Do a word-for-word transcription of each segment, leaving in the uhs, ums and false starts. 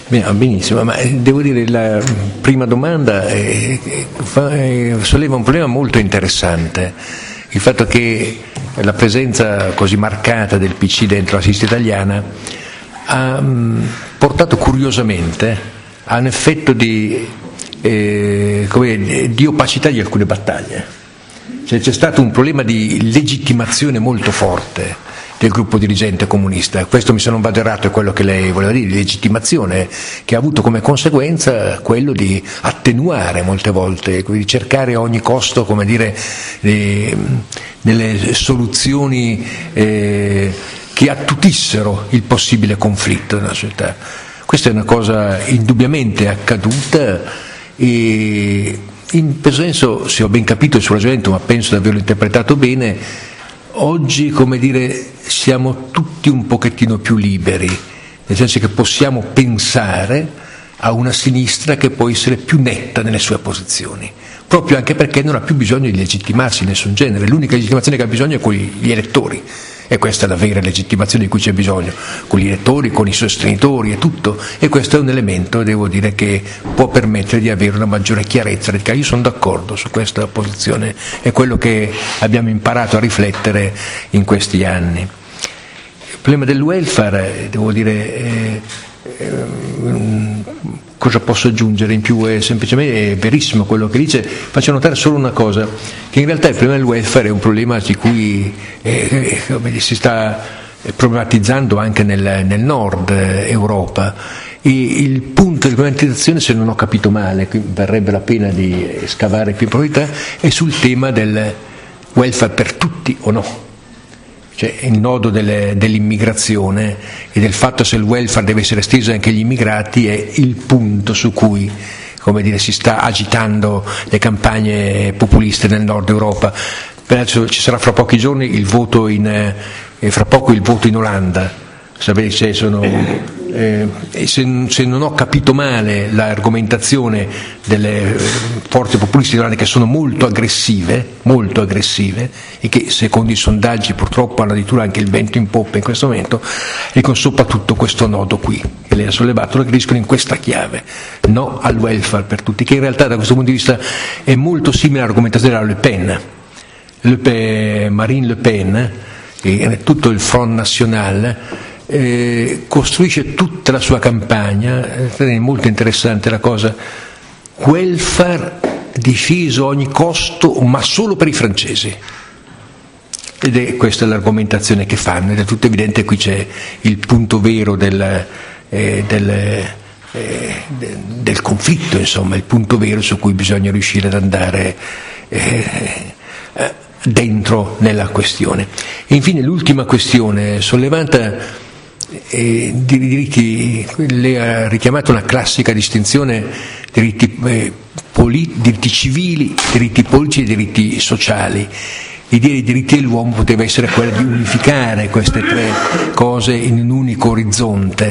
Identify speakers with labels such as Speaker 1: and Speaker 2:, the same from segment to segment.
Speaker 1: Benissimo, ma devo dire la prima domanda è, fa, è, solleva un problema molto interessante, il fatto che la presenza così marcata del P C dentro la sinistra italiana ha mh, portato curiosamente a un effetto di, eh, come, di opacità di alcune battaglie. Cioè, c'è stato un problema di legittimazione molto forte del gruppo dirigente comunista. Questo, mi se non vado errato, è quello che lei voleva dire, legittimazione, che ha avuto come conseguenza quello di attenuare molte volte, di cercare a ogni costo, come dire, eh, delle soluzioni eh, che attutissero il possibile conflitto nella società. Questa è una cosa indubbiamente accaduta e in questo senso, se ho ben capito il suo ragionamento, ma penso di averlo interpretato bene, oggi, come dire, siamo tutti un pochettino più liberi, nel senso che possiamo pensare a una sinistra che può essere più netta nelle sue posizioni, proprio anche perché non ha più bisogno di legittimarsi in nessun genere. L'unica legittimazione che ha bisogno è con gli elettori, e questa è la vera legittimazione di cui c'è bisogno, con gli elettori, con i sostenitori e tutto, e questo è un elemento, devo dire, che può permettere di avere una maggiore chiarezza. Io sono d'accordo su questa posizione, è quello che abbiamo imparato a riflettere in questi anni. Il problema del welfare, devo dire, è, è, cosa posso aggiungere in più? È semplicemente, è verissimo quello che dice. Faccio notare solo una cosa, che in realtà il problema del welfare è un problema di cui eh, eh, si sta problematizzando anche nel, nel nord Europa, e il punto di problematizzazione, se non ho capito male, qui varrebbe la pena di scavare più in profondità, è sul tema del welfare per tutti o no. Cioè il nodo delle, dell'immigrazione e del fatto se il welfare deve essere esteso anche agli immigrati è il punto su cui, come dire, si sta agitando le campagne populiste nel nord Europa. Peraltro ci sarà fra pochi giorni il voto in eh, fra poco il voto in Olanda. Sapete, cioè sono, eh, se, se non ho capito male l'argomentazione delle forze populiste in Olanda, che sono molto aggressive, molto aggressive, e che secondo i sondaggi purtroppo hanno addirittura anche il vento in poppa in questo momento, e con soprattutto questo nodo qui che lei ha sollevato, lo capiscono in questa chiave: no al welfare per tutti, che in realtà da questo punto di vista è molto simile all'argomentazione della Le Pen. Le Pen, Marine Le Pen, e tutto il Front National eh, costruisce tutta la sua campagna, è molto interessante la cosa, welfare difeso a ogni costo, ma solo per i francesi. Ed è questa l'argomentazione che fanno, ed è tutto evidente. Qui c'è il punto vero del, eh, del, eh, del conflitto, insomma, il punto vero su cui bisogna riuscire ad andare eh, dentro nella questione. E infine l'ultima questione sollevata, eh, di diritti, lei ha richiamato una classica distinzione: diritti, eh, poli, diritti civili, diritti politici e diritti sociali. L'idea dei diritti dell'uomo poteva essere quella di unificare queste tre cose in un unico orizzonte.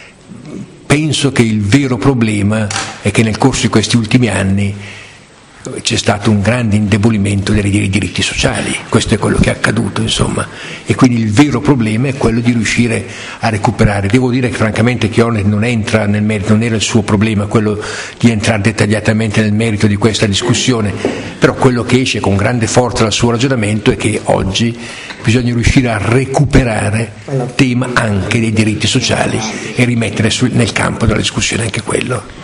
Speaker 1: Penso che il vero problema è che nel corso di questi ultimi anni c'è stato un grande indebolimento dei diritti sociali, questo è quello che è accaduto, insomma, e quindi il vero problema è quello di riuscire a recuperare. Devo dire che francamente Chione non entra nel merito, non era il suo problema quello di entrare dettagliatamente nel merito di questa discussione, però quello che esce con grande forza dal suo ragionamento è che oggi bisogna riuscire a recuperare il tema anche dei diritti sociali e rimettere nel campo della discussione anche quello.